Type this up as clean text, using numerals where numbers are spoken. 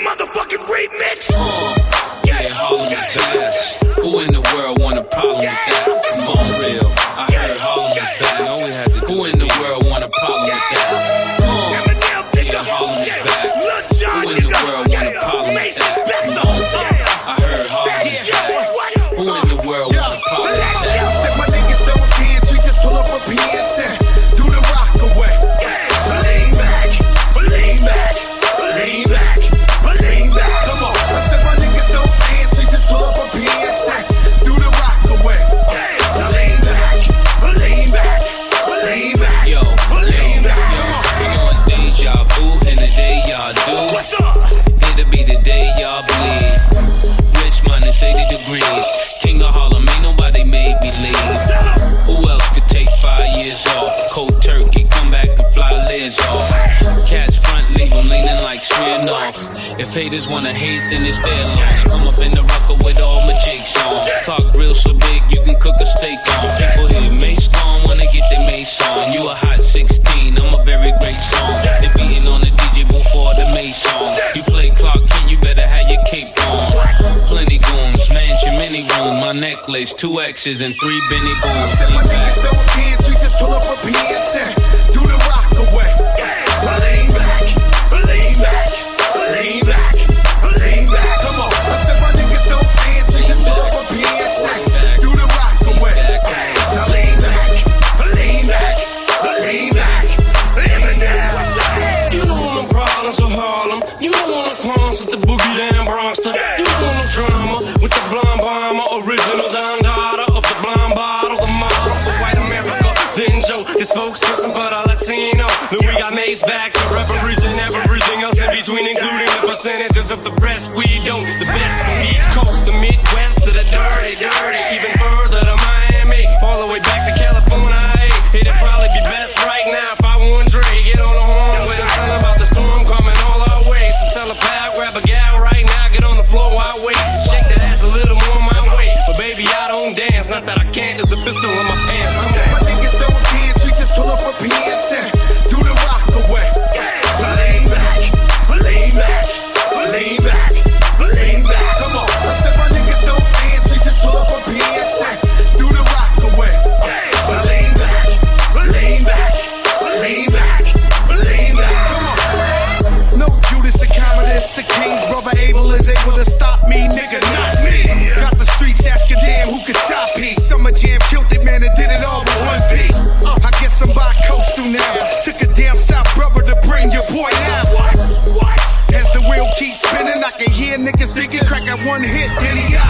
motherfucking remix. Yeah, Harlem is bad. Who in the world want a problem with that? Come on, real. I heard Harlem is bad. Who in the world want a problem with that? Yeah, Harlem is bad. Who in the world want a problem with that? Come on. I heard Harlem is bad. Who in the world want a problem with that? Said my niggas don't dance, we just pull up a pants and do the rock away. Lean back, lean back, lean back, lean back. Come on. I said my niggas don't dance, we just pull up a pants and do the rock away. Lean back, lean back, lean back. Yo, lean back. You know it's deja vu and the day y'all do. It'll be the day y'all bleed. Rich minus 80 degrees. King of Harlem, ain't nobody made me leave. Who else could take 5 years off? Cold turkey, come back and fly lids off. Catch front, leave them leaning like Smirnoff. If haters wanna hate, then it's their loss. Come up in the rucker with all my jigs on. Talk real so big, you can cook a steak on. People hear Mace gone, wanna get their Mace on. You a hot 16, I'm a very great song. They beating on the DJ booth for the Mace song. You play Clark Kent, you better have your cape on. Plenty goons, mansion, mini room. My necklace, 2 X's and 3 Benny Booms. Said my niggas don't dance, we just pull up a pants and do the rock away. Lean back, lean back, lean back, lean back. Come on. I said my niggas don't dance, we just pull up a pants and do the rock away. Lean back, lean back, lean back, lean back. You don't want no problems with Harlem. You don't want no clones with the boogie down Bronxter. You don't want no drama with the blonde bomber. Original Don Dada of the blonde bottle. The model for white America. Then Joe, his spokesperson for the Latino. Then we got Mace back to represent everything else in between, including the percentages of the rest we don't. The best from East Coast, the Midwest, to the dirty, even further to Miami, all the way back to California. Hey, it'd probably be best right now if I won Dre. Get on the horn with him, tell him about the storm coming all our way. So tell a pal, grab a gal right now, get on the floor while I wait. Shake that ass a little more my way. But baby, I don't dance, not that I can't, there's a pistol in my pants. My niggas don't dance, we just pull up a pants and do the rock away. Lean back, lean back, lean back, lean back. Come on. I said my niggas don't dance, we just pull up a pants and do the rock away. Lean back, lean back, lean back, lean back. Come on. No Judas and Commodus, the King's brother Abel is able to stop me, nigga, not me. Got the streets asking damn who could top me. Summer Jam killed it, man, and did it all with one beat. I guess I'm bi-coastal now. Took a damn South brother to bring your boy out. What? As the wheel keeps spinning, I can hear niggas thinking, crack at one hit, then he